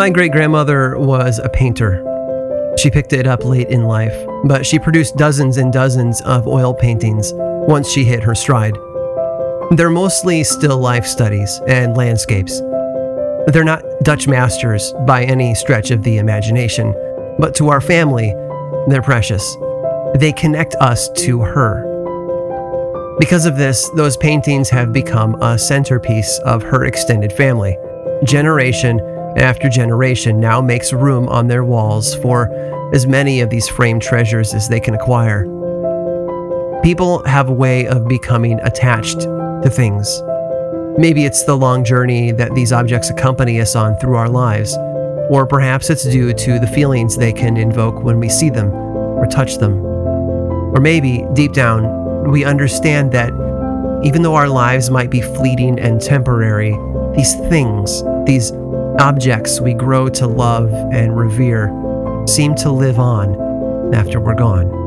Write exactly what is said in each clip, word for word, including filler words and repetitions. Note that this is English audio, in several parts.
My great-grandmother was a painter. She picked it up late in life, but she produced dozens and dozens of oil paintings once she hit her stride. They're mostly still life studies and landscapes. They're not Dutch masters by any stretch of the imagination, but to our family, they're precious. They connect us to her. Because of this, those paintings have become a centerpiece of her extended family. Generation after generation now makes room on their walls for as many of these framed treasures as they can acquire. People have a way of becoming attached to things. Maybe it's the long journey that these objects accompany us on through our lives, or perhaps it's due to the feelings they can invoke when we see them or touch them. Or maybe, deep down, we understand that even though our lives might be fleeting and temporary, these things, these objects we grow to love and revere, seem to live on after we're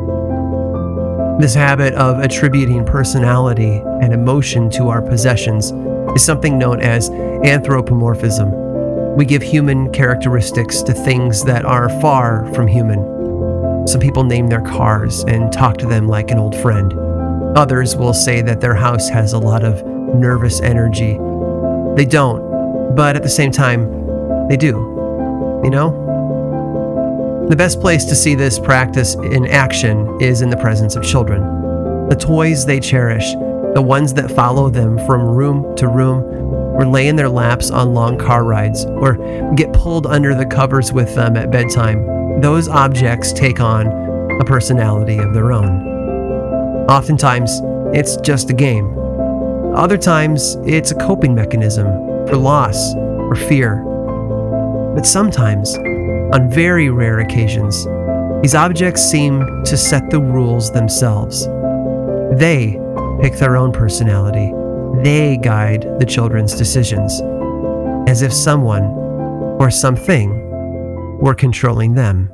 gone. This habit of attributing personality and emotion to our possessions is something known as anthropomorphism. We give human characteristics to things that are far from human. Some people name their cars and talk to them like an old friend. Others will say that their house has a lot of nervous energy. They don't, but at the same time, they do. You know? The best place to see this practice in action is in the presence of children. The toys they cherish, the ones that follow them from room to room, or lay in their laps on long car rides, or get pulled under the covers with them at bedtime, those objects take on a personality of their own. Oftentimes, it's just a game. Other times, it's a coping mechanism for loss or fear. But sometimes, on very rare occasions, these objects seem to set the rules themselves. They pick their own personality. They guide the children's decisions, as if someone or something were controlling them.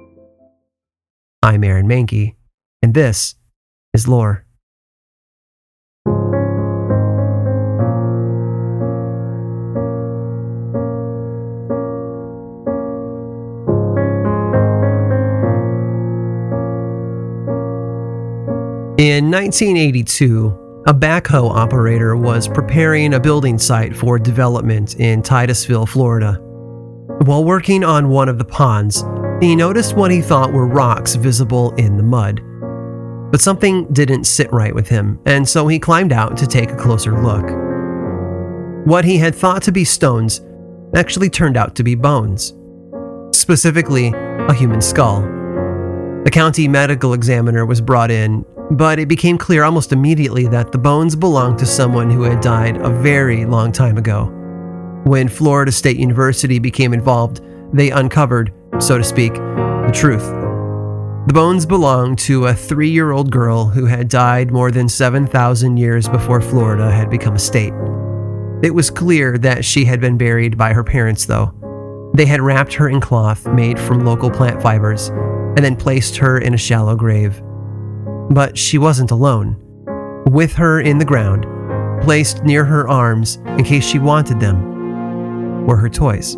I'm Aaron Mahnke, and this is Lore. In nineteen eighty-two, a backhoe operator was preparing a building site for development in Titusville, Florida. While working on one of the ponds, he noticed what he thought were rocks visible in the mud. But something didn't sit right with him, and so he climbed out to take a closer look. What he had thought to be stones actually turned out to be bones. Specifically, a human skull. The county medical examiner was brought in, but it became clear almost immediately that the bones belonged to someone who had died a very long time ago. When Florida State University became involved, they uncovered, so to speak, the truth. The bones belonged to a three-year-old girl who had died more than seven thousand years before Florida had become a state. It was clear that she had been buried by her parents, though. They had wrapped her in cloth made from local plant fibers and then placed her in a shallow grave. But she wasn't alone. With her in the ground, placed near her arms in case she wanted them, were her toys.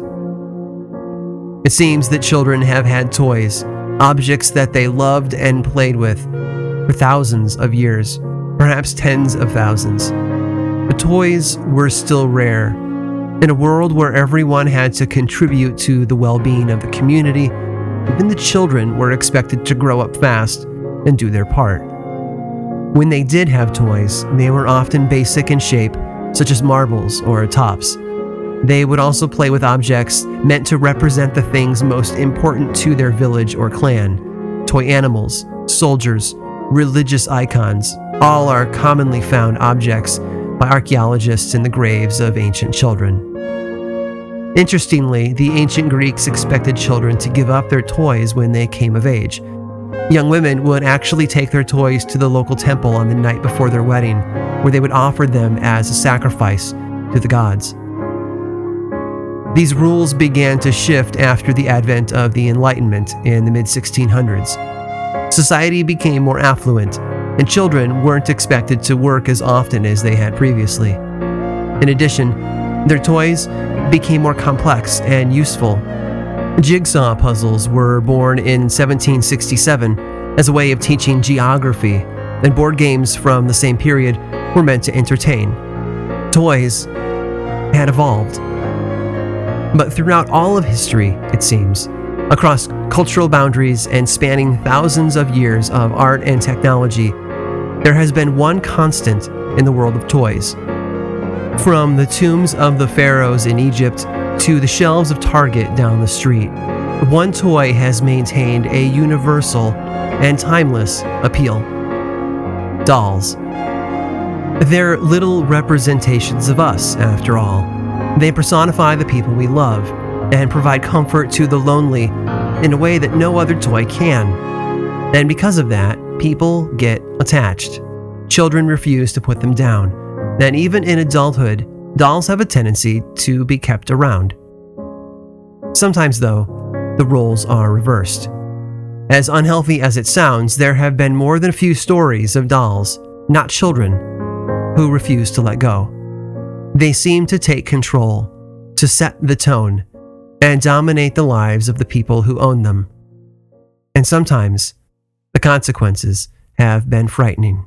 It seems that children have had toys, objects that they loved and played with, for thousands of years, perhaps tens of thousands. The toys were still rare. In a world where everyone had to contribute to the well-being of the community, even the children were expected to grow up fast and do their part. When they did have toys, they were often basic in shape, such as marbles or tops. They would also play with objects meant to represent the things most important to their village or clan. Toy animals, soldiers, religious icons, all are commonly found objects by archaeologists in the graves of ancient children. Interestingly, the ancient Greeks expected children to give up their toys when they came of age. Young women would actually take their toys to the local temple on the night before their wedding, where they would offer them as a sacrifice to the gods. These rules began to shift after the advent of the Enlightenment in the mid sixteen hundreds. Society became more affluent, and children weren't expected to work as often as they had previously. In addition, their toys became more complex and useful. Jigsaw puzzles were born in seventeen sixty-seven as a way of teaching geography, and board games from the same period were meant to entertain. Toys had evolved. But throughout all of history, it seems, across cultural boundaries and spanning thousands of years of art and technology, there has been one constant in the world of toys. From the tombs of the pharaohs in Egypt to the shelves of Target down the street, one toy has maintained a universal and timeless appeal: dolls. They're little representations of us, after all. They personify the people we love and provide comfort to the lonely in a way that no other toy can. And because of that, people get attached. Children refuse to put them down. And even in adulthood, dolls have a tendency to be kept around. Sometimes, though, the roles are reversed. As unhealthy as it sounds, there have been more than a few stories of dolls, not children, who refuse to let go. They seem to take control, to set the tone, and dominate the lives of the people who own them. And sometimes, the consequences have been frightening.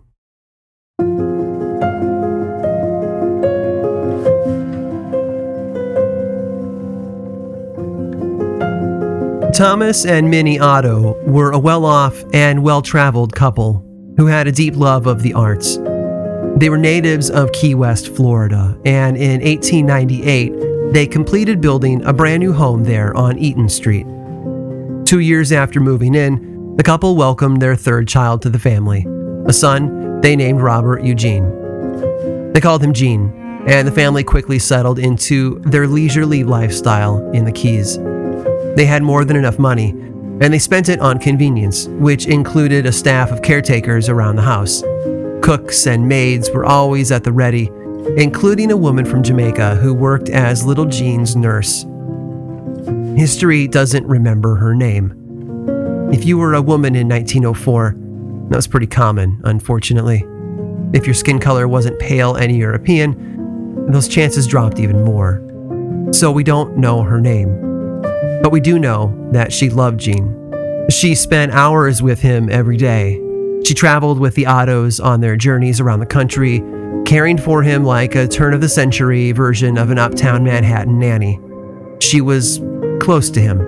Thomas and Minnie Otto were a well-off and well-traveled couple who had a deep love of the arts. They were natives of Key West, Florida, and in eighteen ninety-eight, they completed building a brand new home there on Eaton Street. Two years after moving in, the couple welcomed their third child to the family, a son they named Robert Eugene. They called him Gene, and the family quickly settled into their leisurely lifestyle in the Keys. They had more than enough money, and they spent it on convenience, which included a staff of caretakers around the house. Cooks and maids were always at the ready, including a woman from Jamaica who worked as little Gene's nurse. History doesn't remember her name. If you were a woman in nineteen oh four, that was pretty common, unfortunately. If your skin color wasn't pale and European, those chances dropped even more. So we don't know her name. But we do know that she loved Gene. She spent hours with him every day. She traveled with the Ottos on their journeys around the country, caring for him like a turn-of-the-century version of an uptown Manhattan nanny. She was close to him.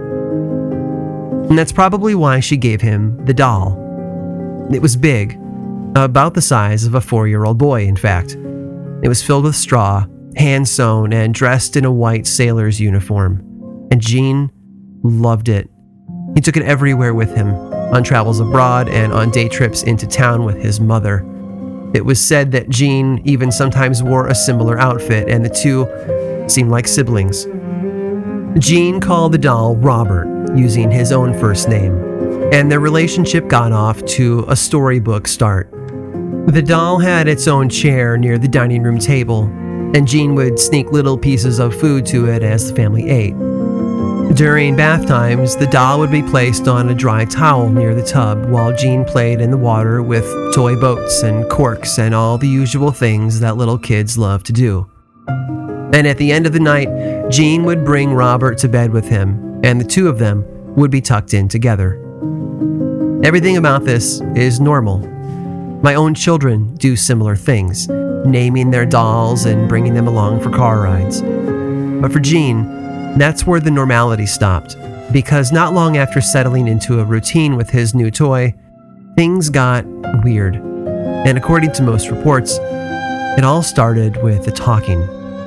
And that's probably why she gave him the doll. It was big, about the size of a four-year-old boy, in fact. It was filled with straw, hand-sewn, and dressed in a white sailor's uniform. And Gene loved it. He took it everywhere with him, on travels abroad and on day trips into town with his mother. It was said that Gene even sometimes wore a similar outfit, and the two seemed like siblings. Gene called the doll Robert, using his own first name, and their relationship got off to a storybook start. The doll had its own chair near the dining room table, and Gene would sneak little pieces of food to it as the family ate. During bath times, the doll would be placed on a dry towel near the tub while Gene played in the water with toy boats and corks and all the usual things that little kids love to do. And at the end of the night, Gene would bring Robert to bed with him, and the two of them would be tucked in together. Everything about this is normal. My own children do similar things, naming their dolls and bringing them along for car rides. But for Gene, that's where the normality stopped, because not long after settling into a routine with his new toy, things got weird. And according to most reports, it all started with the talking.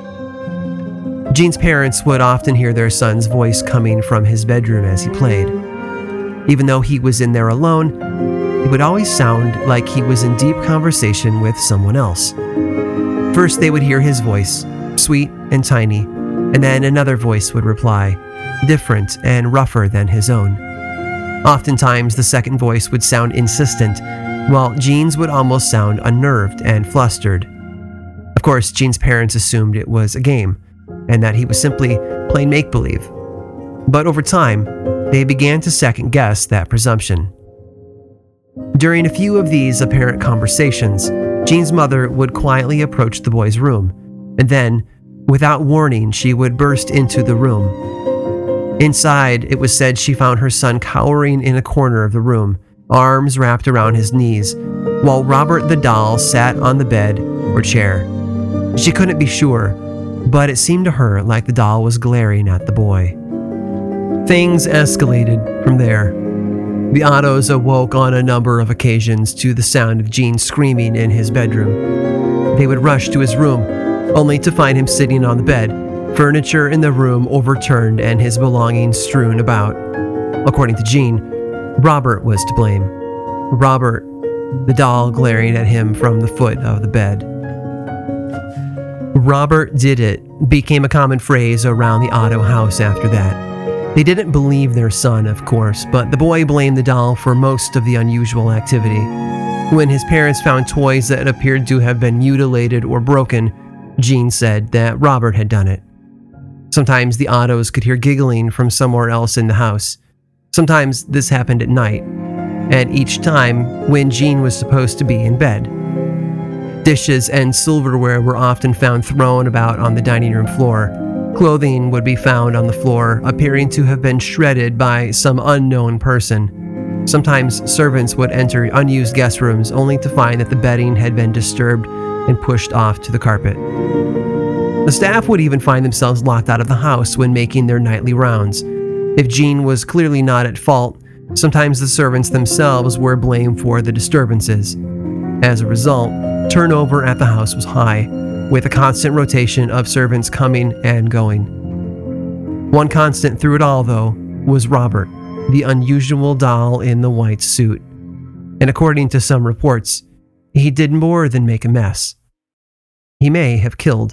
Gene's parents would often hear their son's voice coming from his bedroom as he played. Even though he was in there alone, it would always sound like he was in deep conversation with someone else. First, they would hear his voice, sweet and tiny, and then another voice would reply, different and rougher than his own. Oftentimes, the second voice would sound insistent, while Gene's would almost sound unnerved and flustered. Of course, Gene's parents assumed it was a game, and that he was simply playing make-believe. But over time, they began to second-guess that presumption. During a few of these apparent conversations, Gene's mother would quietly approach the boy's room, and then, Without warning, she would burst into the room. Inside, it was said she found her son cowering in a corner of the room, arms wrapped around his knees, while Robert the doll sat on the bed or chair. She couldn't be sure, but it seemed to her like the doll was glaring at the boy. Things escalated from there. The Ottos awoke on a number of occasions to the sound of Gene screaming in his bedroom. They would rush to his room, only to find him sitting on the bed, furniture in the room overturned and his belongings strewn about. According to Gene, Robert was to blame. Robert, the doll glaring at him from the foot of the bed. Robert did it became a common phrase around the Otto house after that. They didn't believe their son, of course, but the boy blamed the doll for most of the unusual activity. When his parents found toys that appeared to have been mutilated or broken, Gene said that Robert had done it. Sometimes the Ottos could hear giggling from somewhere else in the house. Sometimes this happened at night, and each time when Gene was supposed to be in bed. Dishes and silverware were often found thrown about on the dining room floor. Clothing would be found on the floor, appearing to have been shredded by some unknown person. Sometimes servants would enter unused guest rooms only to find that the bedding had been disturbed and pushed off to the carpet. The staff would even find themselves locked out of the house when making their nightly rounds. If Gene was clearly not at fault, sometimes the servants themselves were blamed for the disturbances. As a result, turnover at the house was high, with a constant rotation of servants coming and going. One constant through it all, though, was Robert, the unusual doll in the white suit. And according to some reports, he did more than make a mess. He may have killed.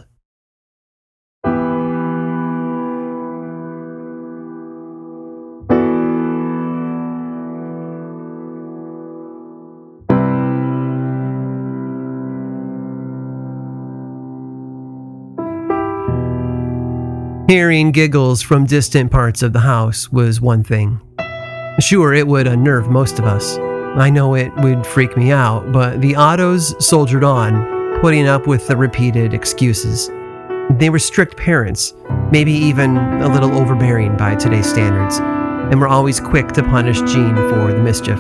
Hearing giggles from distant parts of the house was one thing. Sure, it would unnerve most of us. I know it would freak me out, but the Ottos soldiered on, putting up with the repeated excuses. They were strict parents, maybe even a little overbearing by today's standards, and were always quick to punish Gene for the mischief.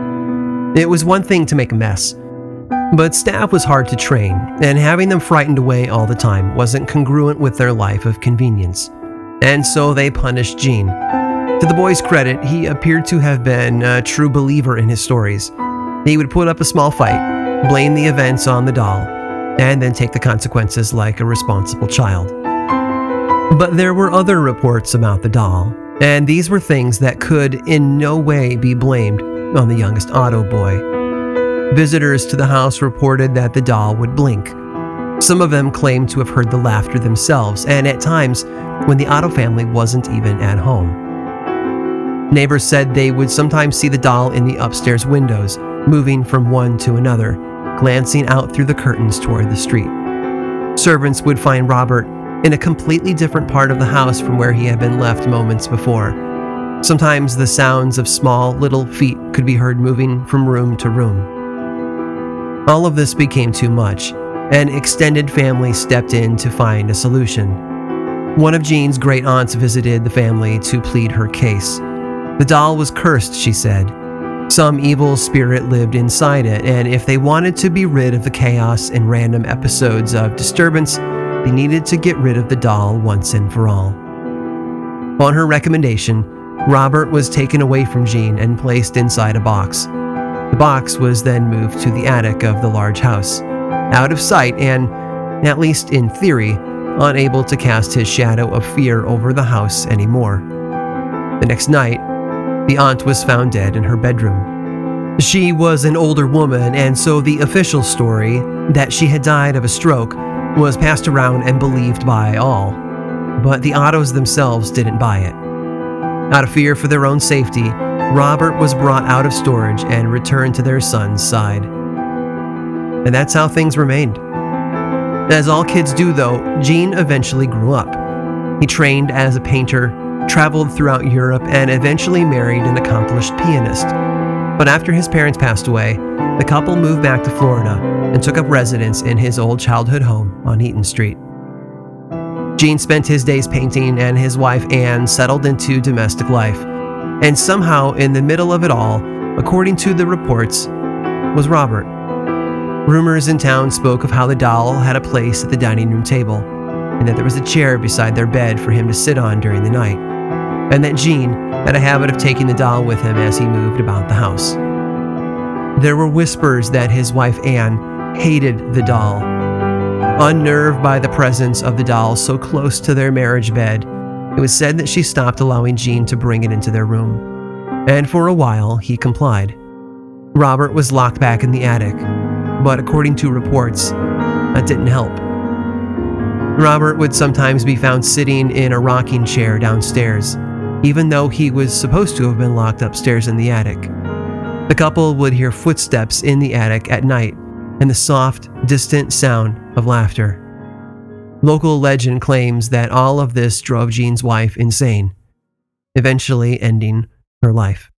It was one thing to make a mess, but staff was hard to train, and having them frightened away all the time wasn't congruent with their life of convenience. And so they punished Gene. To the boy's credit, he appeared to have been a true believer in his stories. He would put up a small fight, blame the events on the doll, and then take the consequences like a responsible child. But there were other reports about the doll, and these were things that could in no way be blamed on the youngest Otto boy. Visitors to the house reported that the doll would blink. Some of them claimed to have heard the laughter themselves, and at times when the Otto family wasn't even at home. Neighbors said they would sometimes see the doll in the upstairs windows, moving from one to another, glancing out through the curtains toward the street. Servants would find Robert in a completely different part of the house from where he had been left moments before. Sometimes the sounds of small, little feet could be heard moving from room to room. All of this became too much, and extended family stepped in to find a solution. One of Gene's great aunts visited the family to plead her case. The doll was cursed, she said. Some evil spirit lived inside it, and if they wanted to be rid of the chaos and random episodes of disturbance, they needed to get rid of the doll once and for all. On her recommendation, Robert was taken away from Gene and placed inside a box. The box was then moved to the attic of the large house, out of sight and, at least in theory, unable to cast his shadow of fear over the house anymore. The next night, the aunt was found dead in her bedroom. She was an older woman, and so the official story, that she had died of a stroke, was passed around and believed by all. But the Ottos themselves didn't buy it. Out of fear for their own safety, Robert was brought out of storage and returned to their son's side. And that's how things remained. As all kids do, though, Gene eventually grew up. He trained as a painter, traveled throughout Europe, and eventually married an accomplished pianist. But after his parents passed away, the couple moved back to Florida and took up residence in his old childhood home on Eaton Street. Gene spent his days painting, and his wife Anne settled into domestic life. And somehow, in the middle of it all, according to the reports, was Robert. Rumors in town spoke of how the doll had a place at the dining room table, and that there was a chair beside their bed for him to sit on during the night, and that Gene had a habit of taking the doll with him as he moved about the house. There were whispers that his wife Anne hated the doll. Unnerved by the presence of the doll so close to their marriage bed, it was said that she stopped allowing Gene to bring it into their room. And for a while, he complied. Robert was locked back in the attic, but according to reports, that didn't help. Robert would sometimes be found sitting in a rocking chair downstairs, even though he was supposed to have been locked upstairs in the attic. The couple would hear footsteps in the attic at night and the soft, distant sound of laughter. Local legend claims that all of this drove Gene's wife insane, eventually ending her life.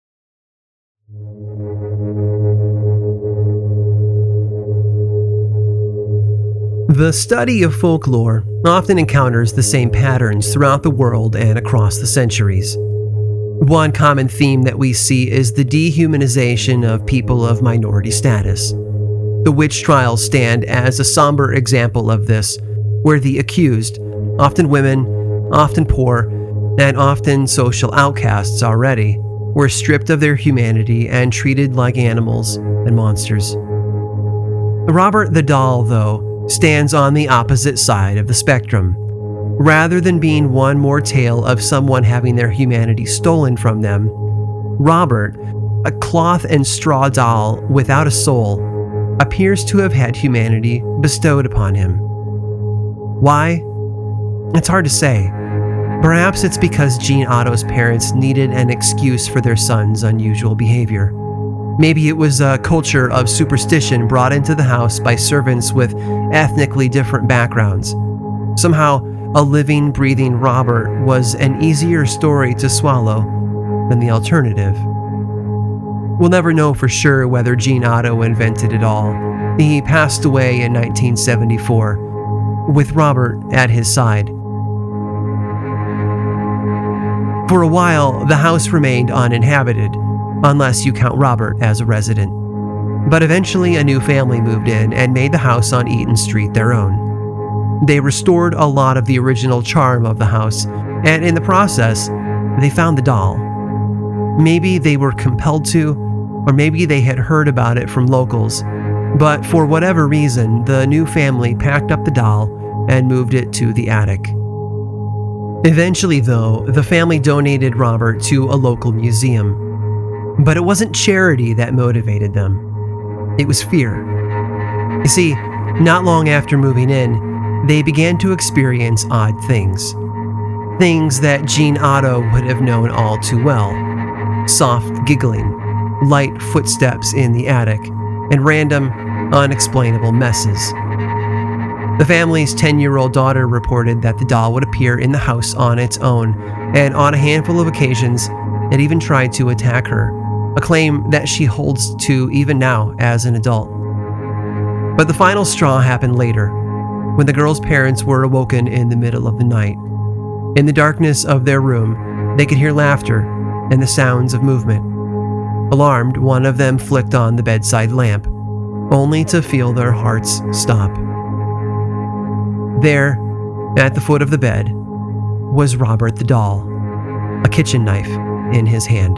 The study of folklore often encounters the same patterns throughout the world and across the centuries. One common theme that we see is the dehumanization of people of minority status. The witch trials stand as a somber example of this, where the accused, often women, often poor, and often social outcasts already, were stripped of their humanity and treated like animals and monsters. Robert the doll, though, stands on the opposite side of the spectrum. Rather than being one more tale of someone having their humanity stolen from them, Robert, a cloth and straw doll without a soul, appears to have had humanity bestowed upon him. Why? It's hard to say. Perhaps it's because Gene Otto's parents needed an excuse for their son's unusual behavior. Maybe it was a culture of superstition brought into the house by servants with ethnically different backgrounds. Somehow, a living, breathing Robert was an easier story to swallow than the alternative. We'll never know for sure whether Gene Otto invented it all. He passed away in nineteen seventy-four, with Robert at his side. For a while, the house remained uninhabited, unless you count Robert as a resident. But eventually a new family moved in and made the house on Eaton Street their own. They restored a lot of the original charm of the house, and in the process, they found the doll. Maybe they were compelled to, or maybe they had heard about it from locals, but for whatever reason, the new family packed up the doll and moved it to the attic. Eventually, though, the family donated Robert to a local museum. But it wasn't charity that motivated them. It was fear. You see, not long after moving in, they began to experience odd things. Things that Gene Otto would have known all too well. Soft giggling, light footsteps in the attic, and random, unexplainable messes. The family's ten-year-old daughter reported that the doll would appear in the house on its own, and on a handful of occasions, it even tried to attack her, a claim that she holds to even now as an adult. But the final straw happened later, when the girl's parents were awoken in the middle of the night. In the darkness of their room, they could hear laughter and the sounds of movement. Alarmed, one of them flicked on the bedside lamp, only to feel their hearts stop. There, at the foot of the bed, was Robert the doll, a kitchen knife in his hand.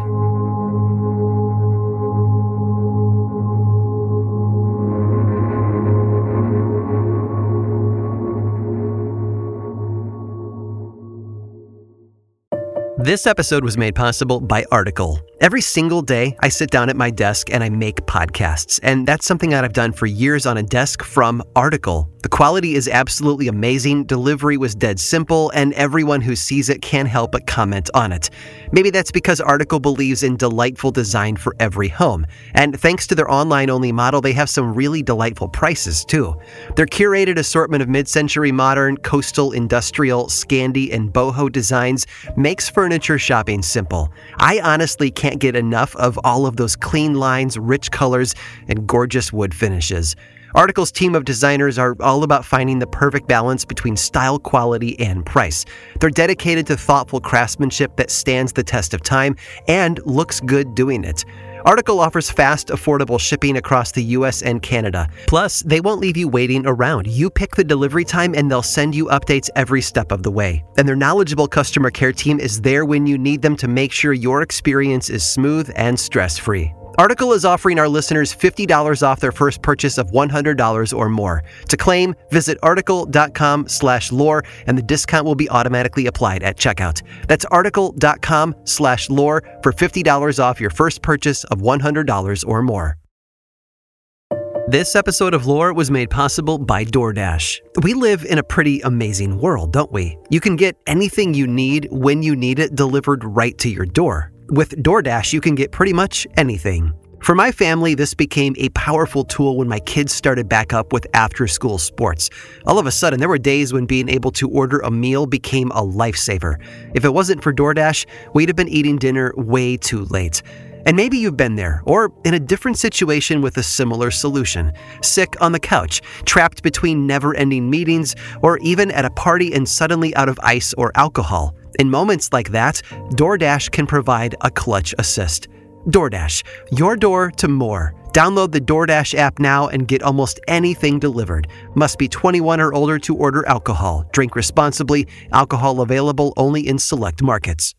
This episode was made possible by Article. Every single day, I sit down at my desk and I make podcasts, and that's something that I've done for years on a desk from Article. The quality is absolutely amazing, delivery was dead simple, and everyone who sees it can't help but comment on it. Maybe that's because Article believes in delightful design for every home, and thanks to their online-only model, they have some really delightful prices, too. Their curated assortment of mid-century modern, coastal, industrial, Scandi, and boho designs makes furniture shopping simple. I honestly can't get enough of all of those clean lines, rich colors, and gorgeous wood finishes. Article's team of designers are all about finding the perfect balance between style, quality, and price. They're dedicated to thoughtful craftsmanship that stands the test of time and looks good doing it. Article offers fast, affordable shipping across the U S and Canada. Plus, they won't leave you waiting around. You pick the delivery time and they'll send you updates every step of the way. And their knowledgeable customer care team is there when you need them to make sure your experience is smooth and stress-free. Article is offering our listeners fifty dollars off their first purchase of one hundred dollars or more. To claim, visit article.com slash lore and the discount will be automatically applied at checkout. That's article.com slash lore for fifty dollars off your first purchase of one hundred dollars or more. This episode of Lore was made possible by DoorDash. We live in a pretty amazing world, don't we? You can get anything you need when you need it delivered right to your door. With DoorDash, you can get pretty much anything. For my family, this became a powerful tool when my kids started back up with after-school sports. All of a sudden, there were days when being able to order a meal became a lifesaver. If it wasn't for DoorDash, we'd have been eating dinner way too late. And maybe you've been there, or in a different situation with a similar solution. Sick on the couch, trapped between never-ending meetings, or even at a party and suddenly out of ice or alcohol. In moments like that, DoorDash can provide a clutch assist. DoorDash, your door to more. Download the DoorDash app now and get almost anything delivered. Must be twenty-one or older to order alcohol. Drink responsibly. Alcohol available only in select markets.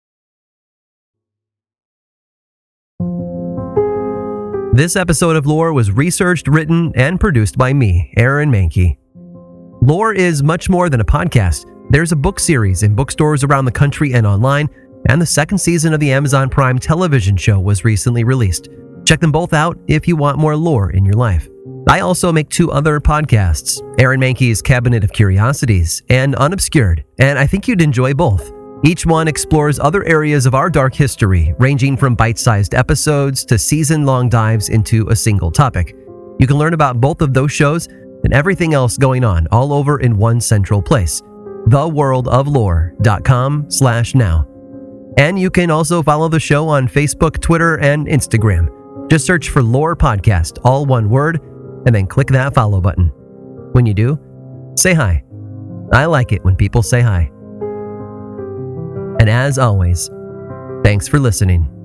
This episode of Lore was researched, written, and produced by me, Aaron Mahnke. Lore is much more than a podcast. There's a book series in bookstores around the country and online, and the second season of the Amazon Prime television show was recently released. Check them both out if you want more lore in your life. I also make two other podcasts, Aaron Mahnke's Cabinet of Curiosities and Unobscured, and I think you'd enjoy both. Each one explores other areas of our dark history, ranging from bite-sized episodes to season-long dives into a single topic. You can learn about both of those shows and everything else going on all over in one central place, the world of lore dot com slash now. And you can also follow the show on Facebook, Twitter, and Instagram. Just search for Lore Podcast, all one word, and then click that follow button. When you do, say hi. I like it when people say hi. And as always, thanks for listening.